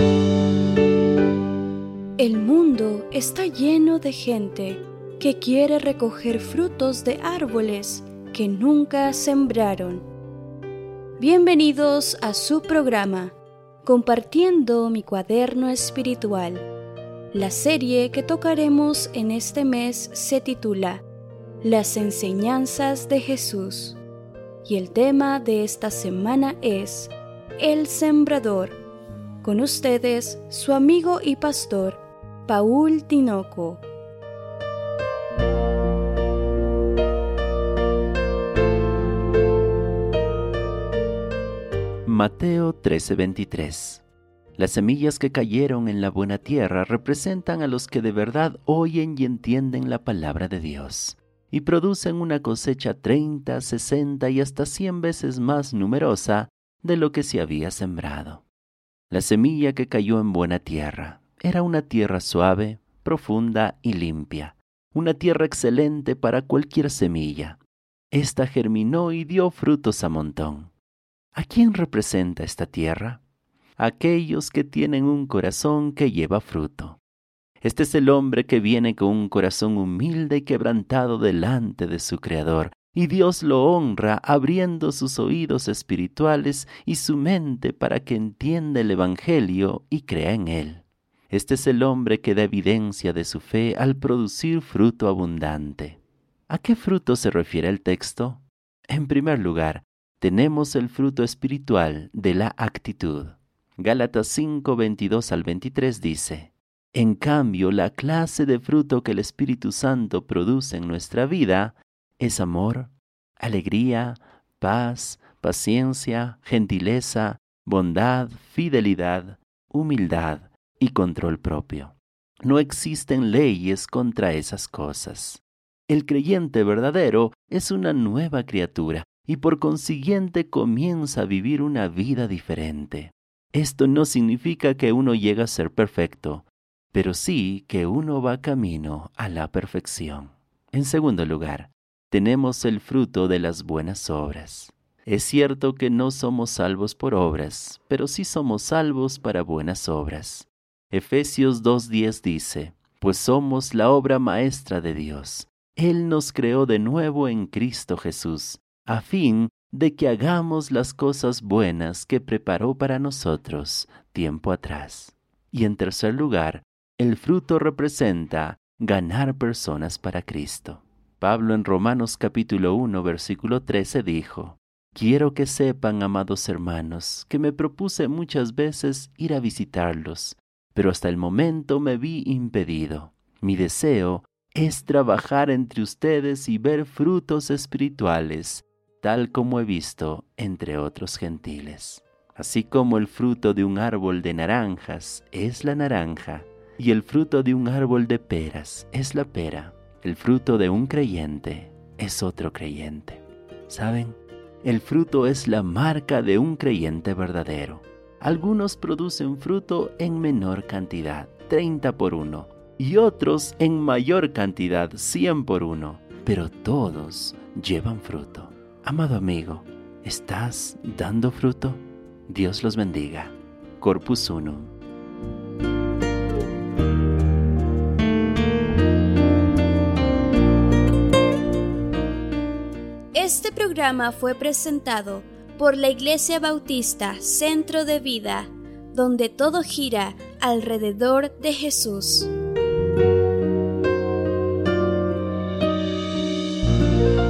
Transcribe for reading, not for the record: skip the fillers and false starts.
El mundo está lleno de gente que quiere recoger frutos de árboles que nunca sembraron. Bienvenidos a su programa, Compartiendo mi cuaderno espiritual. La serie que tocaremos en este mes se titula Las enseñanzas de Jesús. Y el tema de esta semana es El Sembrador. Con ustedes, su amigo y pastor, Paul Tinoco. Mateo 13:23. Las semillas que cayeron en la buena tierra representan a los que de verdad oyen y entienden la palabra de Dios, y producen una cosecha 30, 60 y hasta 100 veces más numerosa de lo que se había sembrado. La semilla que cayó en buena tierra era una tierra suave, profunda y limpia, una tierra excelente para cualquier semilla. Esta germinó y dio frutos a montón. ¿A quién representa esta tierra? Aquellos que tienen un corazón que lleva fruto. Este es el hombre que viene con un corazón humilde y quebrantado delante de su Creador, y Dios lo honra abriendo sus oídos espirituales y su mente para que entienda el Evangelio y crea en él. Este es el hombre que da evidencia de su fe al producir fruto abundante. ¿A qué fruto se refiere el texto? En primer lugar, tenemos el fruto espiritual de la actitud. Gálatas 5:22 al 23 dice: En cambio, la clase de fruto que el Espíritu Santo produce en nuestra vida es amor, alegría, paz, paciencia, gentileza, bondad, fidelidad, humildad y control propio. No existen leyes contra esas cosas. El creyente verdadero es una nueva criatura y por consiguiente comienza a vivir una vida diferente. Esto no significa que uno llegue a ser perfecto, pero sí que uno va camino a la perfección. En segundo lugar, tenemos el fruto de las buenas obras. Es cierto que no somos salvos por obras, pero sí somos salvos para buenas obras. Efesios 2:10 dice: Pues somos la obra maestra de Dios. Él nos creó de nuevo en Cristo Jesús, a fin de que hagamos las cosas buenas que preparó para nosotros tiempo atrás. Y en tercer lugar, el fruto representa ganar personas para Cristo. Pablo en Romanos capítulo 1, versículo 13 dijo: Quiero que sepan, amados hermanos, que me propuse muchas veces ir a visitarlos, pero hasta el momento me vi impedido. Mi deseo es trabajar entre ustedes y ver frutos espirituales, tal como he visto entre otros gentiles. Así como el fruto de un árbol de naranjas es la naranja, y el fruto de un árbol de peras es la pera, el fruto de un creyente es otro creyente. ¿Saben? El fruto es la marca de un creyente verdadero. Algunos producen fruto en menor cantidad, 30 por 1, y otros en mayor cantidad, 100 por 1, pero todos llevan fruto. Amado amigo, ¿estás dando fruto? Dios los bendiga. Corpus Unum. Este programa fue presentado por la Iglesia Bautista Centro de Vida, donde todo gira alrededor de Jesús.